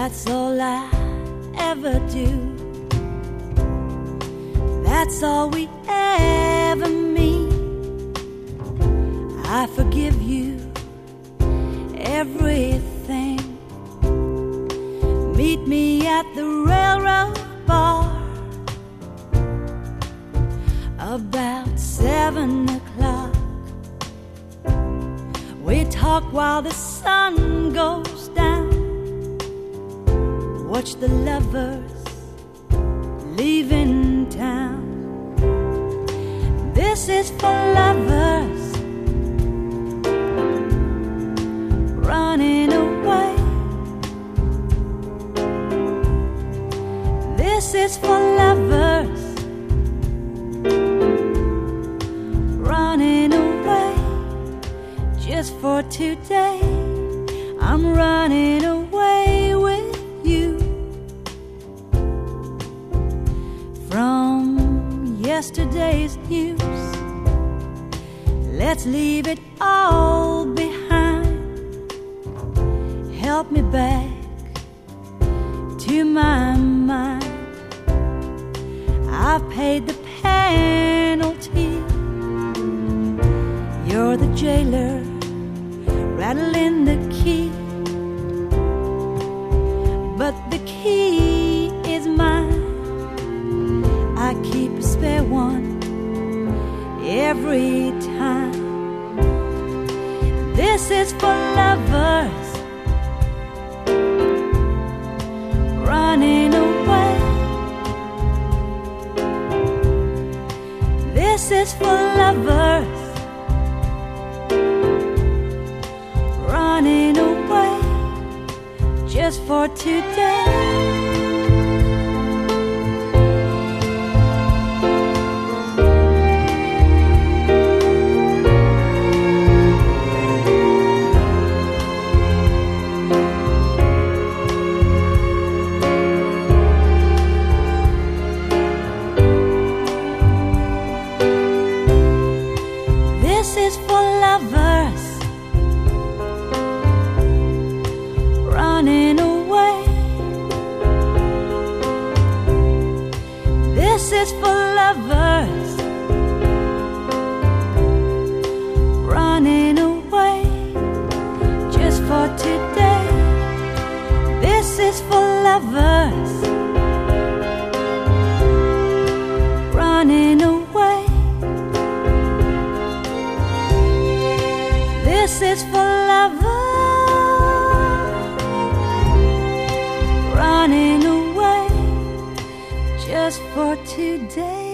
That's all I ever do. That's all we ever meet. I forgive you everything. Meet me at the railroad bar about 7 o'clock. We talk while the sun goes down. Watch the lovers leaving town. This is for lovers running away. This is for lovers running away. Just for today, I'm running away with you from yesterday's news. Let's leave it all behind. Help me back to my mind. I've paid the penalty. You're the jailer, rattling the key. But the key is mine. I keep a spare one every time. This is for lovers running away. This is for lovers running away. Just for today. This is for lovers running away. This is for lovers running away. Just for today. This is for lovers running away. This is for lovers running away. Just for today.